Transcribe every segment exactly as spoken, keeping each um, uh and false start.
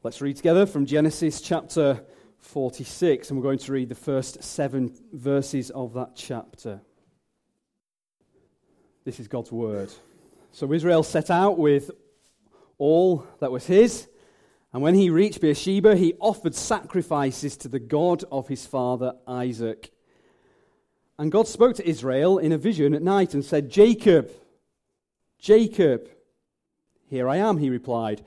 Let's read together from Genesis chapter forty-six, and we're going to read the first seven verses of that chapter. This is God's word. So Israel set out with all that was his, and when he reached Beersheba, he offered sacrifices to the God of his father Isaac. And God spoke to Israel in a vision at night and said, "Jacob, Jacob." "Here I am," he replied.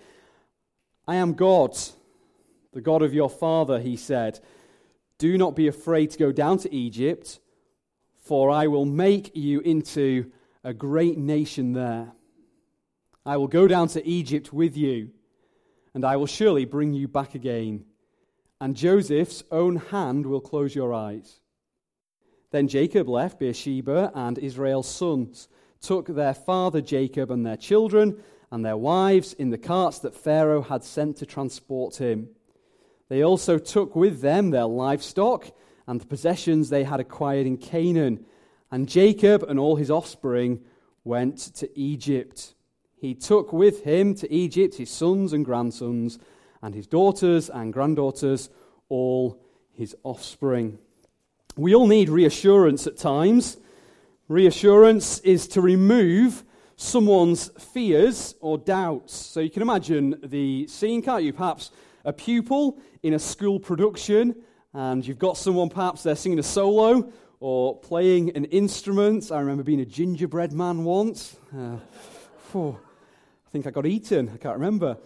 "I am God, the God of your father," he said. "Do not be afraid to go down to Egypt, for I will make you into a great nation there. I will go down to Egypt with you, and I will surely bring you back again, and Joseph's own hand will close your eyes." Then Jacob left Beersheba, and Israel's sons took their father Jacob and their children and their wives in the carts that Pharaoh had sent to transport him. They also took with them their livestock and the possessions they had acquired in Canaan. And Jacob and all his offspring went to Egypt. He took with him to Egypt his sons and grandsons, and his daughters and granddaughters, all his offspring. We all need reassurance at times. Reassurance is to remove someone's fears or doubts. So you can imagine the scene, can't you? Perhaps a pupil in a school production, and you've got someone perhaps they're singing a solo or playing an instrument. I remember being a gingerbread man once. Uh, oh, I think I got eaten. I can't remember.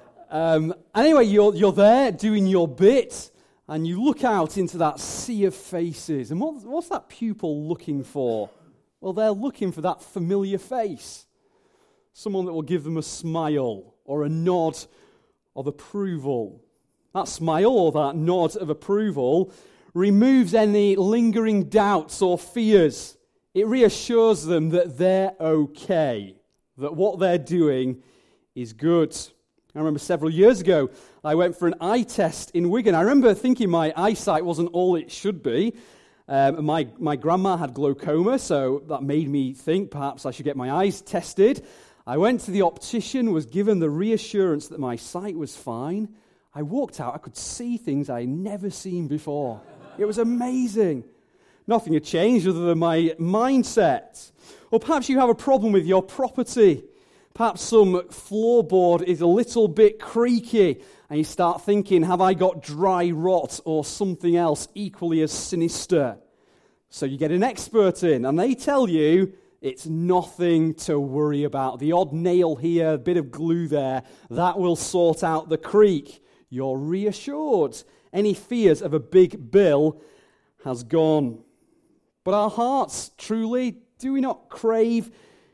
Um, anyway, you're you're there doing your bit, and you look out into that sea of faces. And what, what's that pupil looking for? Well, they're looking for that familiar face. Someone that will give them a smile or a nod of approval. That smile or that nod of approval removes any lingering doubts or fears. It reassures them that they're okay, that what they're doing is good. I remember several years ago, I went for an eye test in Wigan. I remember thinking my eyesight wasn't all it should be. Um, my, my grandma had glaucoma, so that made me think perhaps I should get my eyes tested. I went to the optician, was given the reassurance that my sight was fine. I walked out, I could see things I'd never seen before. It was amazing. Nothing had changed other than my mindset. Or perhaps you have a problem with your property. Perhaps some floorboard is a little bit creaky, and you start thinking, have I got dry rot or something else equally as sinister? So you get an expert in, and they tell you it's nothing to worry about. The odd nail here, a bit of glue there, that will sort out the creak. You're reassured. Any fears of a big bill has gone. But our hearts, truly, do we not crave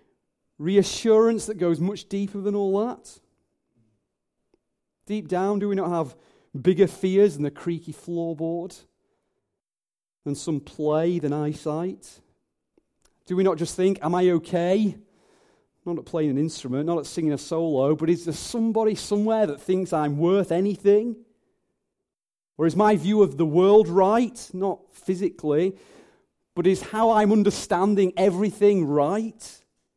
reassurance that goes much deeper than all that? Deep down, do we not have bigger fears than the creaky floorboard? Than some play, than eyesight? Do we not just think, am I okay? Not at playing an instrument, not at singing a solo, but is there somebody somewhere that thinks I'm worth anything? Or is my view of the world right? Not physically, but is how I'm understanding everything right?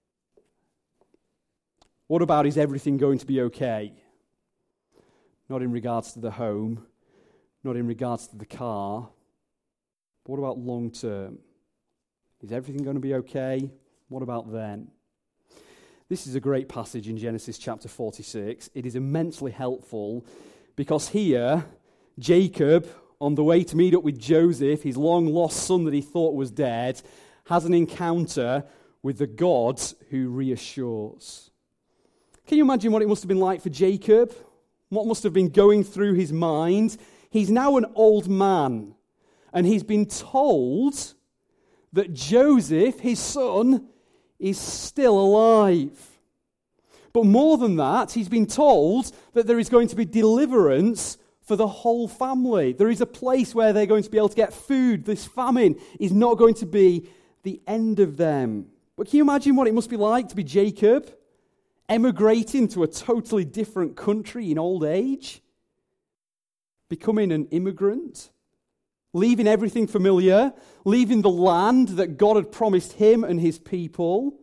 What about, is everything going to be okay? Not in regards to the home, not in regards to the car, but what about long term? Is everything going to be okay? What about then? This is a great passage in Genesis chapter forty-six. It is immensely helpful because here, Jacob, on the way to meet up with Joseph, his long-lost son that he thought was dead, has an encounter with the God who reassures. Can you imagine what it must have been like for Jacob? What must have been going through his mind? He's now an old man, and he's been told that Joseph, his son, is still alive. But more than that, he's been told that there is going to be deliverance for the whole family. There is a place where they're going to be able to get food. This famine is not going to be the end of them. But can you imagine what it must be like to be Jacob, emigrating to a totally different country in old age, becoming an immigrant, leaving everything familiar, leaving the land that God had promised him and his people,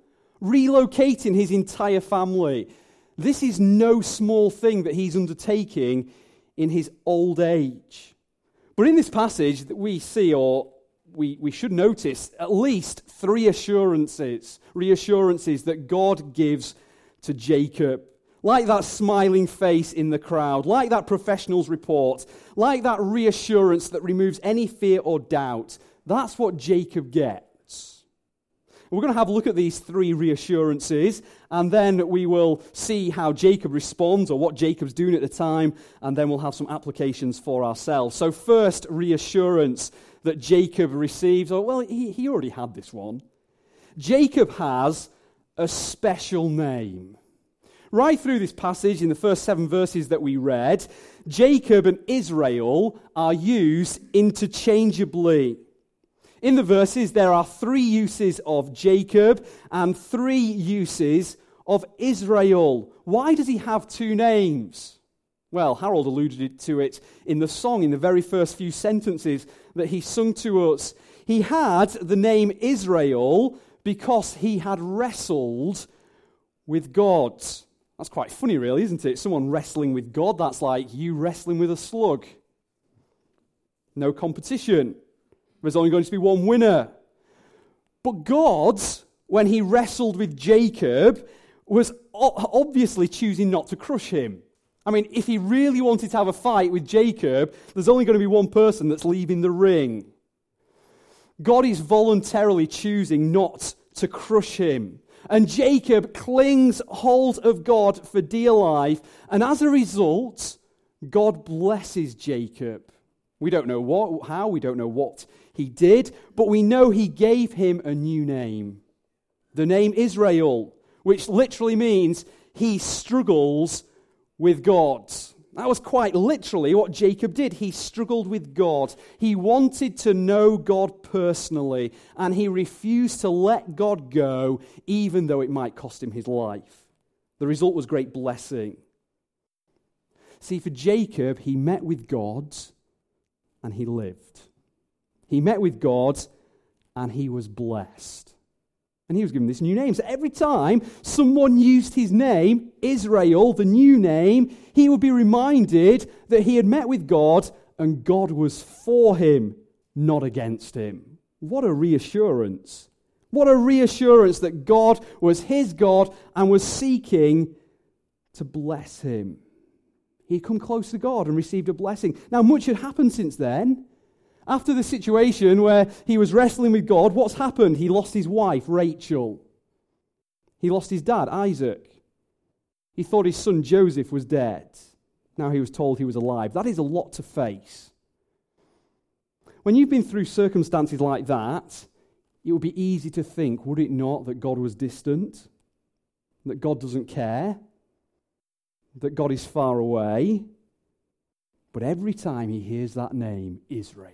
relocating his entire family. This is no small thing that he's undertaking in his old age. But in this passage that we see, or we, we should notice, at least three assurances, reassurances that God gives to Jacob. Like that smiling face in the crowd, like that professional's report, like that reassurance that removes any fear or doubt. That's what Jacob gets. We're going to have a look at these three reassurances, and then we will see how Jacob responds, or what Jacob's doing at the time, and then we'll have some applications for ourselves. So first reassurance that Jacob receives, or well, he, he already had this one. Jacob has a special name. Right through this passage, in the first seven verses that we read, Jacob and Israel are used interchangeably. In the verses, there are three uses of Jacob and three uses of Israel. Why does he have two names? Well, Harold alluded to it in the song, in the very first few sentences that he sung to us. He had the name Israel because he had wrestled with God. That's quite funny, really, isn't it? Someone wrestling with God, that's like you wrestling with a slug. No competition. There's only going to be one winner. But God, when he wrestled with Jacob, was obviously choosing not to crush him. I mean, if he really wanted to have a fight with Jacob, there's only going to be one person that's leaving the ring. God is voluntarily choosing not to crush him. And Jacob clings hold of God for dear life, and as a result, God blesses Jacob. We don't know what, how, we don't know what he did, but we know he gave him a new name. The name Israel, which literally means he struggles with God. That was quite literally what Jacob did. He struggled with God. He wanted to know God personally, and he refused to let God go, even though it might cost him his life. The result was great blessing. See, for Jacob, he met with God, and he lived. He met with God, and he was blessed. And he was given this new name. So every time someone used his name, Israel, the new name, he would be reminded that he had met with God and God was for him, not against him. What a reassurance. What a reassurance that God was his God and was seeking to bless him. He'd come close to God and received a blessing. Now, much had happened since then. After the situation where he was wrestling with God, what's happened? He lost his wife, Rachel. He lost his dad, Isaac. He thought his son Joseph was dead. Now he was told he was alive. That is a lot to face. When you've been through circumstances like that, it would be easy to think, would it not, that God was distant? That God doesn't care? That God is far away? But every time he hears that name, Israel,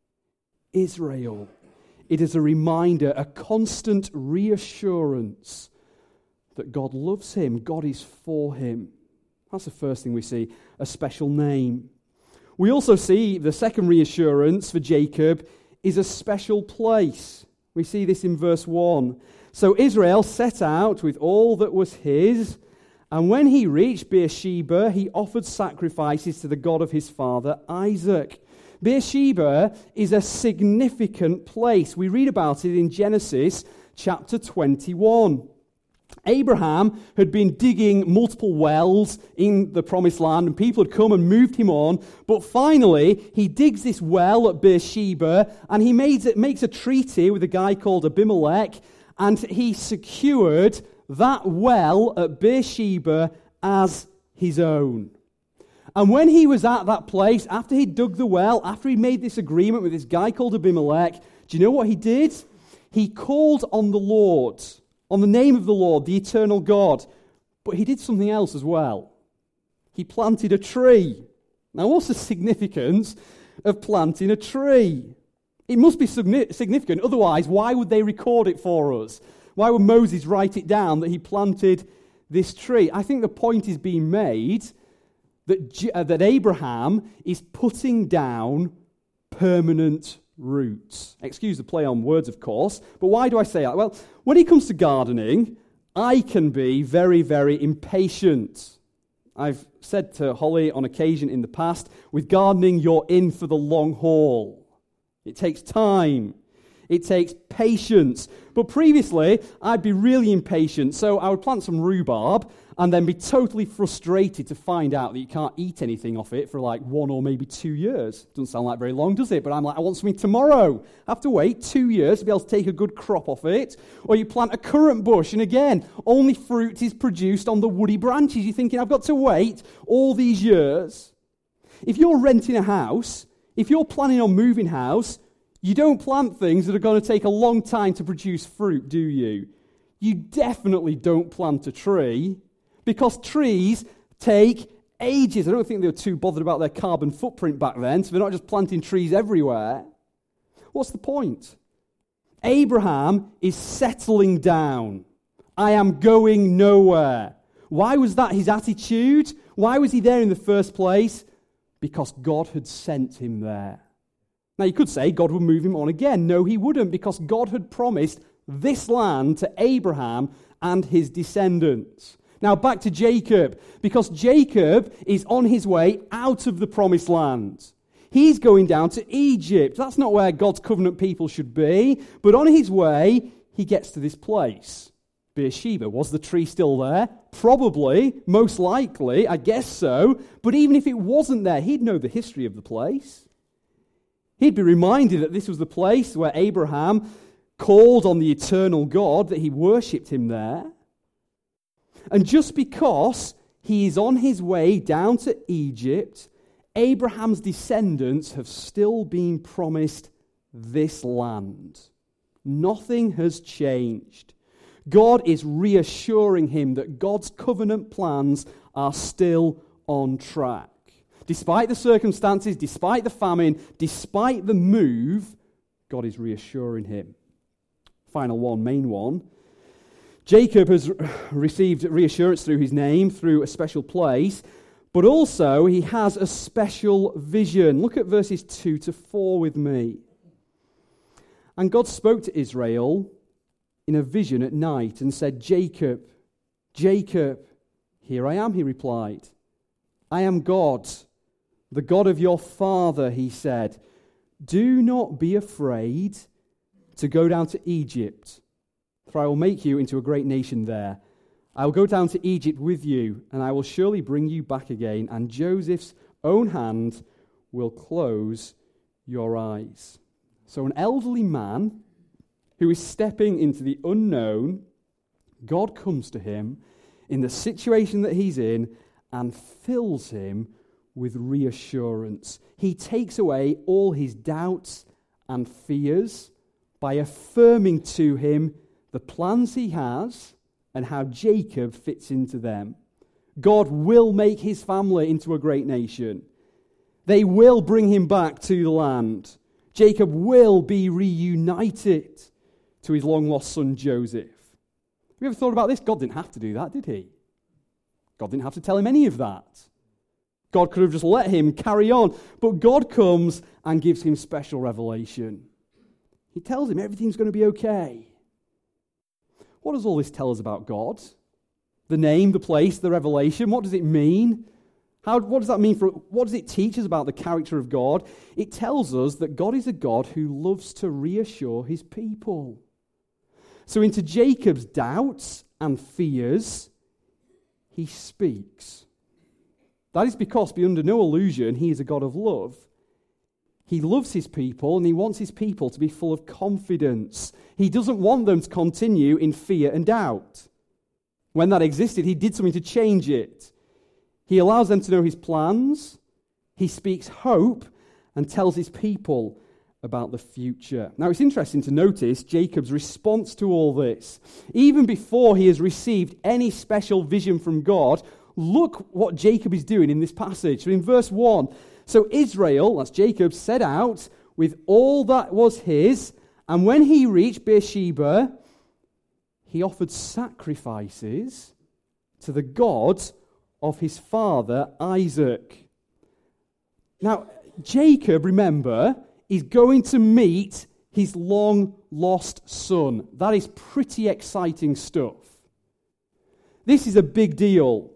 Israel, it is a reminder, a constant reassurance that God loves him, God is for him. That's the first thing we see, a special name. We also see the second reassurance for Jacob is a special place. We see this in verse one. So Israel set out with all that was his, and when he reached Beersheba, he offered sacrifices to the God of his father, Isaac. Beersheba is a significant place. We read about it in Genesis chapter twenty-one. Abraham had been digging multiple wells in the promised land, and people had come and moved him on. But finally, he digs this well at Beersheba, and he makes, it, makes a treaty with a guy called Abimelech, and he secured that well at Beersheba as his own. And when he was at that place, after he dug the well, after he made this agreement with this guy called Abimelech, do you know what he did? He called on the Lord, on the name of the Lord, the eternal God. But he did something else as well. He planted a tree. Now, what's the significance of planting a tree? It must be significant. Otherwise, why would they record it for us? Why would Moses write it down that he planted this tree? I think the point is being made that, uh, that Abraham is putting down permanent roots. Excuse the play on words, of course, but why do I say that? Well, when it comes to gardening, I can be very, very impatient. I've said to Holly on occasion in the past, with gardening, you're in for the long haul. It takes time. It takes patience. But previously, I'd be really impatient, so I would plant some rhubarb and then be totally frustrated to find out that you can't eat anything off it for like one or maybe two years. Doesn't sound like very long, does it? But I'm like, I want something tomorrow. I have to wait two years to be able to take a good crop off it. Or you plant a currant bush, and again, only fruit is produced on the woody branches. You're thinking, I've got to wait all these years. If you're renting a house, if you're planning on moving house, you don't plant things that are going to take a long time to produce fruit, do you? You definitely don't plant a tree, because trees take ages. I don't think they were too bothered about their carbon footprint back then, so they're not just planting trees everywhere. What's the point? Abraham is settling down. I am going nowhere. Why was that his attitude? Why was he there in the first place? Because God had sent him there. Now, you could say God would move him on again. No, he wouldn't, because God had promised this land to Abraham and his descendants. Now, back to Jacob, because Jacob is on his way out of the promised land. He's going down to Egypt. That's not where God's covenant people should be, but on his way, he gets to this place. Beersheba. Was the tree still there? Probably, most likely, I guess so. But even if it wasn't there, he'd know the history of the place. He'd be reminded that this was the place where Abraham called on the eternal God, that he worshipped him there. And just because he is on his way down to Egypt, Abraham's descendants have still been promised this land. Nothing has changed. God is reassuring him that God's covenant plans are still on track. Despite the circumstances, despite the famine, despite the move, God is reassuring him. Final one, main one. Jacob has received reassurance through his name, through a special place, but also he has a special vision. Look at verses two to four with me. And God spoke to Israel in a vision at night and said, Jacob, Jacob, here I am, he replied. I am God, the God of your father, he said. Do not be afraid to go down to Egypt, for I will make you into a great nation there. I will go down to Egypt with you, and I will surely bring you back again, and Joseph's own hand will close your eyes. So an elderly man who is stepping into the unknown, God comes to him in the situation that he's in and fills him with reassurance. He takes away all his doubts and fears by affirming to him the plans he has and how Jacob fits into them. God will make his family into a great nation. They will bring him back to the land. Jacob will be reunited to his long-lost son Joseph. Have you ever thought about this? God didn't have to do that, did he? God didn't have to tell him any of that. God could have just let him carry on. But God comes and gives him special revelation. He tells him everything's going to be okay. What does all this tell us about God? The name, the place, the revelation, what does it mean? How, what does that mean for, what does it teach us about the character of God? It tells us that God is a God who loves to reassure his people. So into Jacob's doubts and fears, he speaks. That is because, be under no illusion, he is a God of love. He loves his people, and he wants his people to be full of confidence. He doesn't want them to continue in fear and doubt. When that existed, he did something to change it. He allows them to know his plans. He speaks hope and tells his people about the future. Now, it's interesting to notice Jacob's response to all this. Even before he has received any special vision from God, look what Jacob is doing in this passage. So in verse one, so Israel, that's Jacob, set out with all that was his, and when he reached Beersheba, he offered sacrifices to the God of his father Isaac. Now, Jacob, remember, is going to meet his long-lost son. That is pretty exciting stuff. This is a big deal.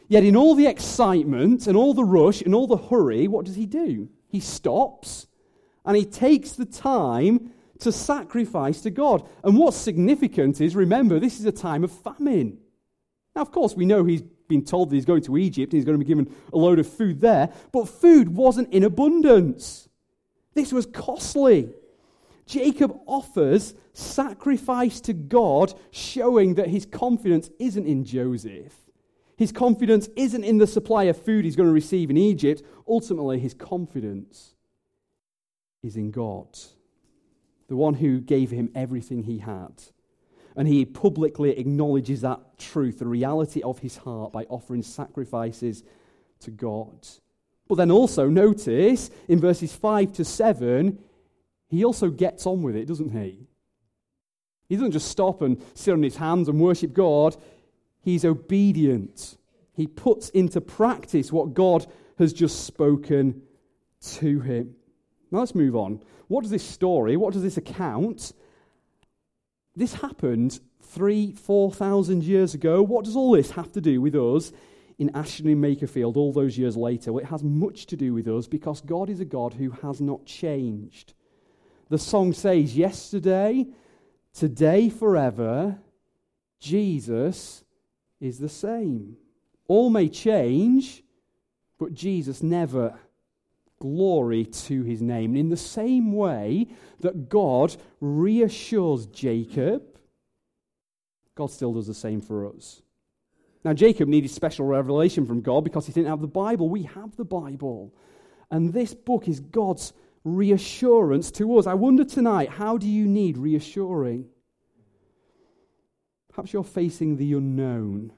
Yet in all the excitement and all the rush and all the hurry, what does he do? He stops and he takes the time to sacrifice to God. And what's significant is, remember, this is a time of famine. Now, of course, we know he's been told that he's going to Egypt and he's going to be given a load of food there, but food wasn't in abundance. This was costly. Jacob offers sacrifice to God, showing that his confidence isn't in Joseph. His confidence isn't in the supply of food he's going to receive in Egypt. Ultimately, his confidence is in God, the one who gave him everything he had. And he publicly acknowledges that truth, the reality of his heart, by offering sacrifices to God. But then also notice in verses five to seven, he also gets on with it, doesn't he? He doesn't just stop and sit on his hands and worship God. He's obedient. He puts into practice what God has just spoken to him. Now let's move on. What does this story, what does this account? This happened three, four thousand years ago. What does all this have to do with us in Ashton in Makerfield all those years later? Well, it has much to do with us because God is a God who has not changed. The song says, yesterday, today, forever, Jesus is the same. All may change, but Jesus never. Glory to his name. In the same way that God reassures Jacob, God still does the same for us. Now, Jacob needed special revelation from God because he didn't have the Bible. We have the Bible. And this book is God's reassurance to us. I wonder tonight, how do you need reassuring? Perhaps you're facing the unknown.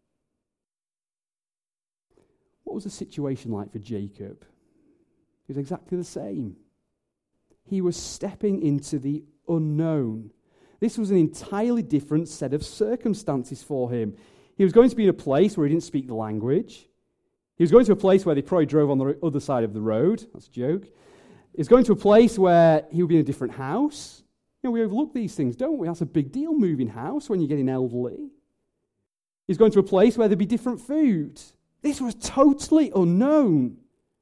What was the situation like for Jacob? It was exactly the same. He was stepping into the unknown. This was an entirely different set of circumstances for him. He was going to be in a place where he didn't speak the language. He was going to a place where they probably drove on the other side of the road. That's a joke. He was going to a place where he would be in a different house. You know, we overlook these things, don't we? That's a big deal, moving house, when you're getting elderly. He's going to a place where there'd be different food. This was totally unknown.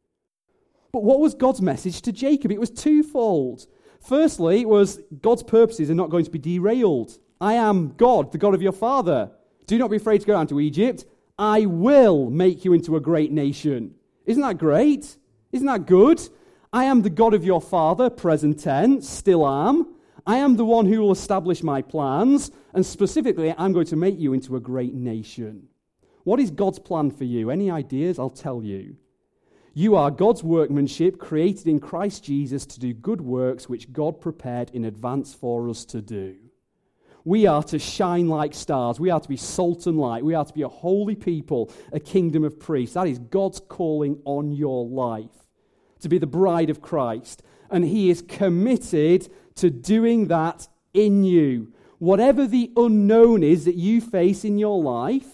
But what was God's message to Jacob? It was twofold. Firstly, it was God's purposes are not going to be derailed. I am God, the God of your father. Do not be afraid to go down to Egypt. I will make you into a great nation. Isn't that great? Isn't that good? I am the God of your father, present tense, still am. I am the one who will establish my plans, and specifically, I'm going to make you into a great nation. What is God's plan for you? Any ideas? I'll tell you. You are God's workmanship, created in Christ Jesus to do good works which God prepared in advance for us to do. We are to shine like stars. We are to be salt and light. We are to be a holy people, a kingdom of priests. That is God's calling on your life, to be the bride of Christ. And he is committed to doing that in you. Whatever the unknown is that you face in your life,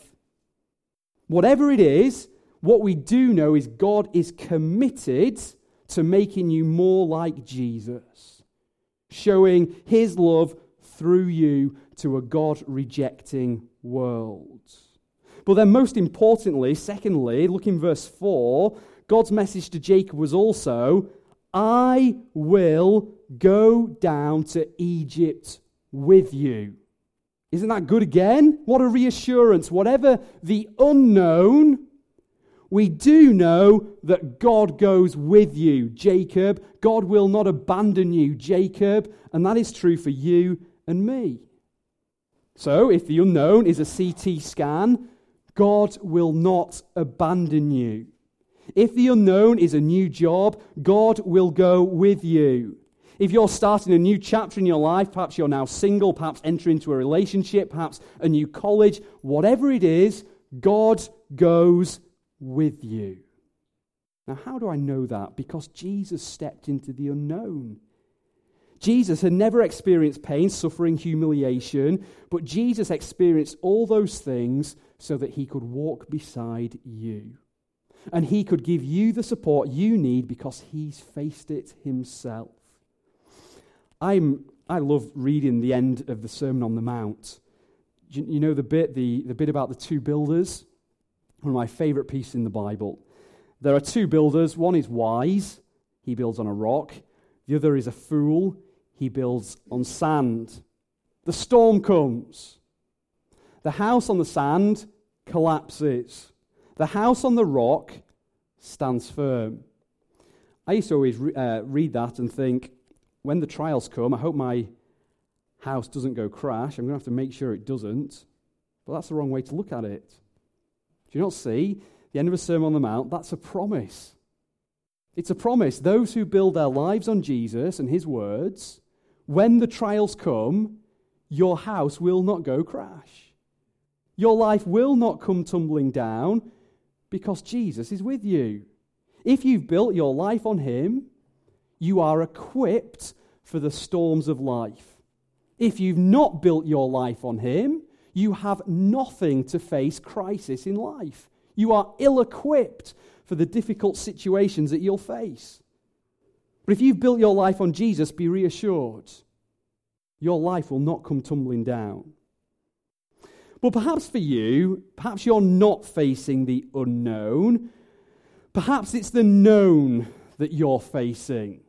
whatever it is, what we do know is God is committed to making you more like Jesus, showing his love through you to a God-rejecting world. But then most importantly, secondly, look in verse four, God's message to Jacob was also, I will go down to Egypt with you. Isn't that good again? What a reassurance. Whatever the unknown, we do know that God goes with you, Jacob. God will not abandon you, Jacob. And that is true for you and me. So, if the unknown is a C T scan, God will not abandon you. If the unknown is a new job, God will go with you. If you're starting a new chapter in your life, perhaps you're now single, perhaps entering into a relationship, perhaps a new college, whatever it is, God goes with you. Now, how do I know that? Because Jesus stepped into the unknown. Jesus had never experienced pain, suffering, humiliation, but Jesus experienced all those things so that he could walk beside you. And he could give you the support you need because he's faced it himself. I'm, I love reading the end of the Sermon on the Mount. You, you know the bit, the, the bit about the two builders? One of my favourite pieces in the Bible. There are two builders. One is wise. He builds on a rock. The other is a fool. He builds on sand. The storm comes. The house on the sand collapses. The house on the rock stands firm. I used to always re- uh, read that and think, when the trials come, I hope my house doesn't go crash. I'm going to have to make sure it doesn't. But that's the wrong way to look at it. Do you not see? The end of a Sermon on the Mount, that's a promise. It's a promise. Those who build their lives on Jesus and his words, when the trials come, your house will not go crash. Your life will not come tumbling down because Jesus is with you. If you've built your life on him, you are equipped for the storms of life. If you've not built your life on him, you have nothing to face crisis in life. You are ill-equipped for the difficult situations that you'll face. But if you've built your life on Jesus, be reassured. Your life will not come tumbling down. But perhaps for you, perhaps you're not facing the unknown. Perhaps it's the known that you're facing.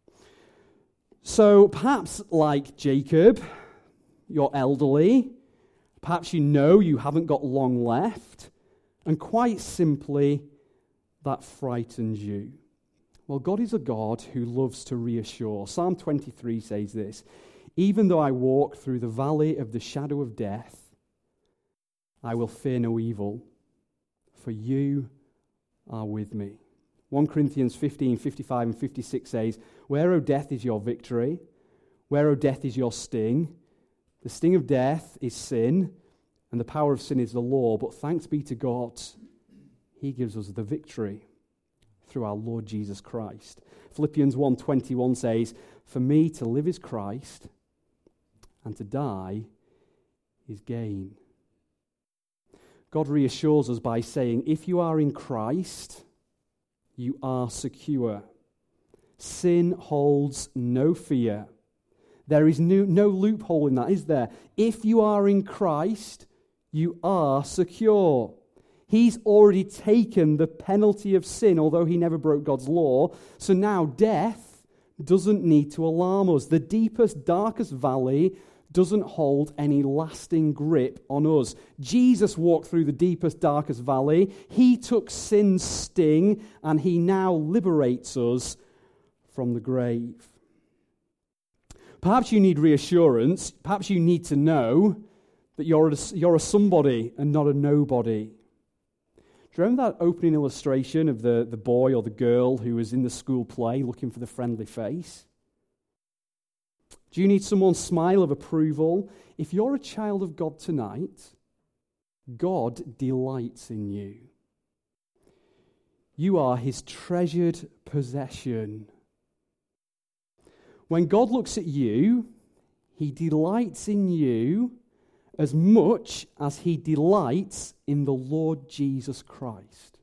So perhaps like Jacob, you're elderly. Perhaps you know you haven't got long left. And quite simply, that frightens you. Well, God is a God who loves to reassure. Psalm twenty-three says this, "Even though I walk through the valley of the shadow of death, I will fear no evil, for you are with me." First Corinthians fifteen, fifty-five and fifty-six says, "Where, O death, is your victory? Where, O death, is your sting? The sting of death is sin, and the power of sin is the law. But thanks be to God, he gives us the victory through our Lord Jesus Christ." Philippians one twenty-one says, "For me to live is Christ, and to die is gain." God reassures us by saying, if you are in Christ, you are secure. Sin holds no fear. There is no, no loophole in that, is there? If you are in Christ, you are secure. He's already taken the penalty of sin, although he never broke God's law. So now death doesn't need to alarm us. The deepest, darkest valley doesn't hold any lasting grip on us. Jesus walked through the deepest, darkest valley. He took sin's sting, and he now liberates us from the grave. Perhaps you need reassurance. Perhaps you need to know that you're a, you're a somebody and not a nobody. Do you remember that opening illustration of the, the boy or the girl who was in the school play looking for the friendly face? Do you need someone's smile of approval? If you're a child of God tonight, God delights in you. You are his treasured possession. When God looks at you, he delights in you as much as he delights in the Lord Jesus Christ.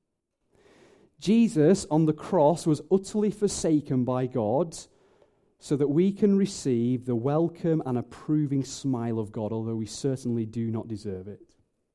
Jesus on the cross was utterly forsaken by God so that we can receive the welcome and approving smile of God, although we certainly do not deserve it.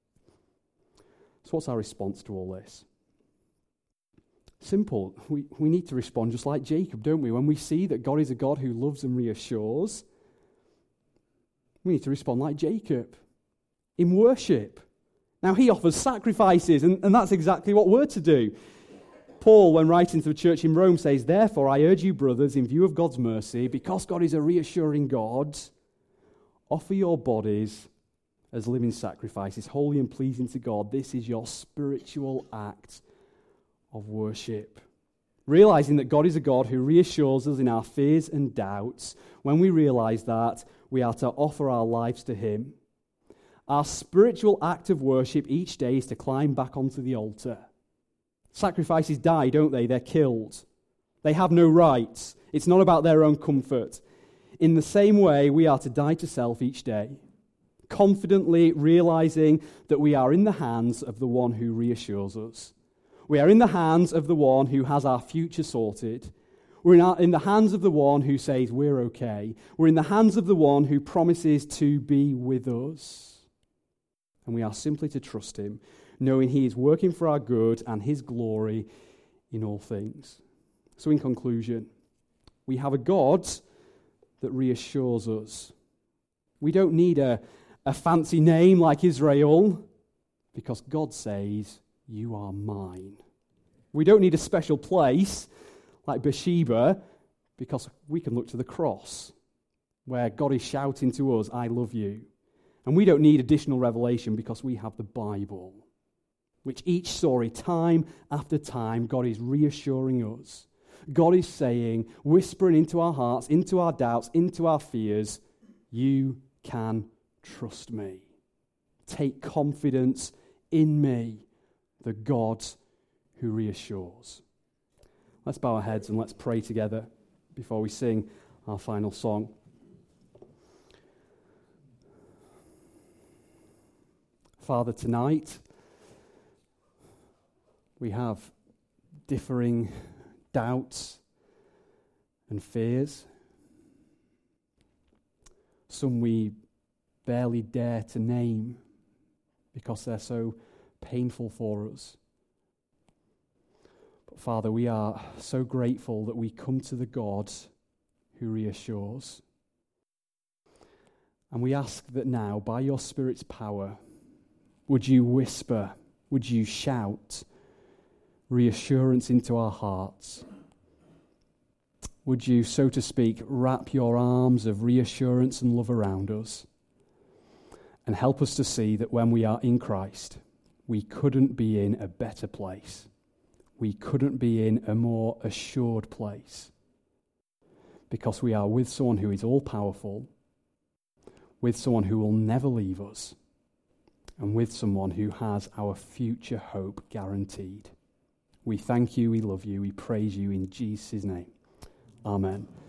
So what's our response to all this? Simple. We, we need to respond just like Jacob, don't we? When we see that God is a God who loves and reassures, we need to respond like Jacob in worship. Now, he offers sacrifices, and, and that's exactly what we're to do. Paul, when writing to the church in Rome, says, "Therefore, I urge you, brothers, in view of God's mercy, because God is a reassuring God, offer your bodies as living sacrifices, holy and pleasing to God. This is your spiritual act of worship." Realizing that God is a God who reassures us in our fears and doubts, when we realize that, we are to offer our lives to him. Our spiritual act of worship each day is to climb back onto the altar. Sacrifices die, don't they? They're killed. They have no rights. It's not about their own comfort. In the same way, we are to die to self each day, confidently realizing that we are in the hands of the one who reassures us. We are in the hands of the one who has our future sorted. We're in, our, in the hands of the one who says we're okay. We're in the hands of the one who promises to be with us. And we are simply to trust him. knowing he is working for our good and his glory in all things. So in conclusion, we have a God that reassures us. We don't need a, a fancy name like Israel, because God says, you are mine. We don't need a special place like Bathsheba, because we can look to the cross, where God is shouting to us, I love you. And we don't need additional revelation because we have the Bible, which each story, time after time, God is reassuring us. God is saying, whispering into our hearts, into our doubts, into our fears, you can trust me. Take confidence in me, the God who reassures. Let's bow our heads and let's pray together before we sing our final song. Father, tonight we have differing doubts and fears. Some we barely dare to name because they're so painful for us. But Father, we are so grateful that we come to the God who reassures. And we ask that now, by your Spirit's power, would you whisper, would you shout reassurance into our hearts? Would you, so to speak, wrap your arms of reassurance and love around us and help us to see that when we are in Christ, we couldn't be in a better place. We couldn't be in a more assured place because we are with someone who is all-powerful, with someone who will never leave us, and with someone who has our future hope guaranteed. We thank you, we love you, we praise you in Jesus' name. Amen.